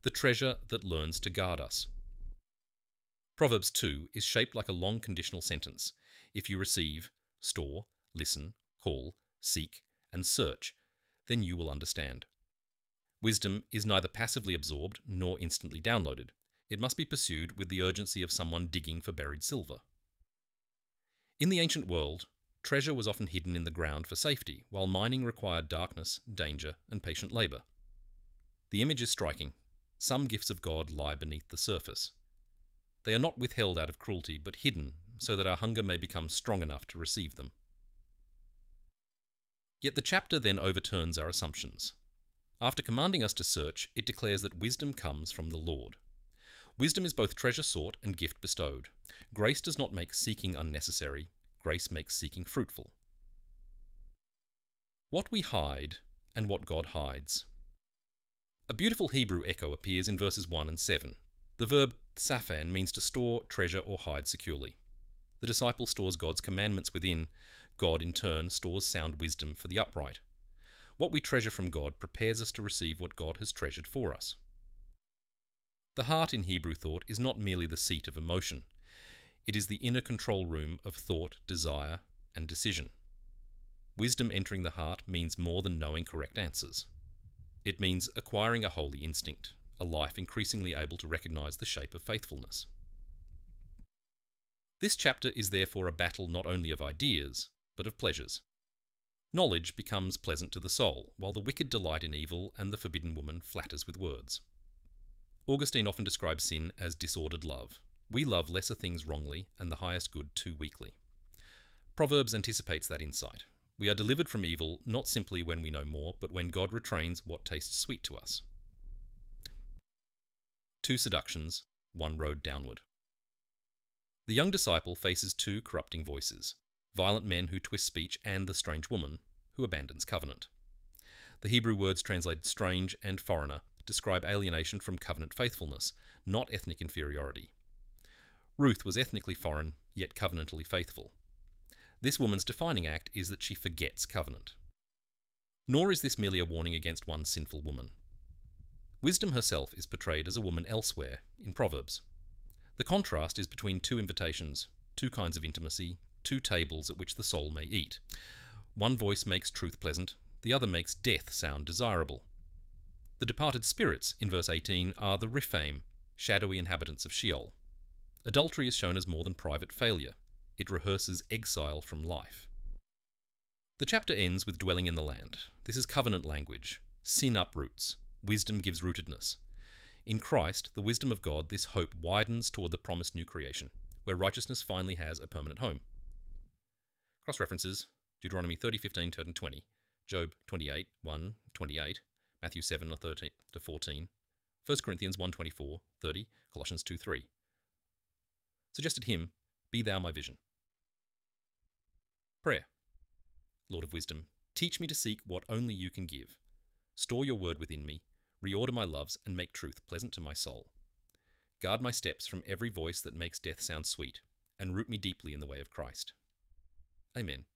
the treasure that learns to guard us. Proverbs 2 is shaped like a long conditional sentence. If you receive, store, listen, call, seek, and search, then you will understand. Wisdom is neither passively absorbed nor instantly downloaded. It must be pursued with the urgency of someone digging for buried silver. In the ancient world, treasure was often hidden in the ground for safety, while mining required darkness, danger, and patient labour. The image is striking. Some gifts of God lie beneath the surface. They are not withheld out of cruelty, but hidden so that our hunger may become strong enough to receive them. Yet the chapter then overturns our assumptions. After commanding us to search, it declares that wisdom comes from the Lord. Wisdom is both treasure sought and gift bestowed. Grace does not make seeking unnecessary. Grace makes seeking fruitful. What we hide and what God hides. A beautiful Hebrew echo appears in verses 1 and 7. The verb tsaphan means to store, treasure, or hide securely. The disciple stores God's commandments within. God, in turn, stores sound wisdom for the upright. What we treasure from God prepares us to receive what God has treasured for us. The heart in Hebrew thought is not merely the seat of emotion. It is the inner control room of thought, desire, and decision. Wisdom entering the heart means more than knowing correct answers. It means acquiring a holy instinct, a life increasingly able to recognize the shape of faithfulness. This chapter is therefore a battle not only of ideas, but of pleasures. Knowledge becomes pleasant to the soul, while the wicked delight in evil and the forbidden woman flatters with words. Augustine often describes sin as disordered love. We love lesser things wrongly and the highest good too weakly. Proverbs anticipates that insight. We are delivered from evil not simply when we know more, but when God retrains what tastes sweet to us. 2 seductions, 1 road downward. The young disciple faces 2 corrupting voices, violent men who twist speech and the strange woman who abandons covenant. The Hebrew words translated strange and foreigner describe alienation from covenant faithfulness, not ethnic inferiority. Ruth was ethnically foreign, yet covenantally faithful. This woman's defining act is that she forgets covenant. Nor is this merely a warning against one sinful woman. Wisdom herself is portrayed as a woman elsewhere in Proverbs. The contrast is between 2 invitations, 2 kinds of intimacy, 2 tables at which the soul may eat. One voice makes truth pleasant, the other makes death sound desirable. The departed spirits, in verse 18, are the Rephaim, shadowy inhabitants of Sheol. Adultery is shown as more than private failure. It rehearses exile from life. The chapter ends with dwelling in the land. This is covenant language. Sin uproots. Wisdom gives rootedness. In Christ, the wisdom of God, this hope widens toward the promised new creation, where righteousness finally has a permanent home. Cross-references: Deuteronomy 30:15 to 20, Job 28:1-28, Matthew 7:13-14, 1 Corinthians 1:24-30, Colossians 2:3. Suggested hymn: Be Thou My Vision. Prayer. Lord of wisdom, teach me to seek what only you can give. Store your word within me, reorder my loves, and make truth pleasant to my soul. Guard my steps from every voice that makes death sound sweet, and root me deeply in the way of Christ. Amen.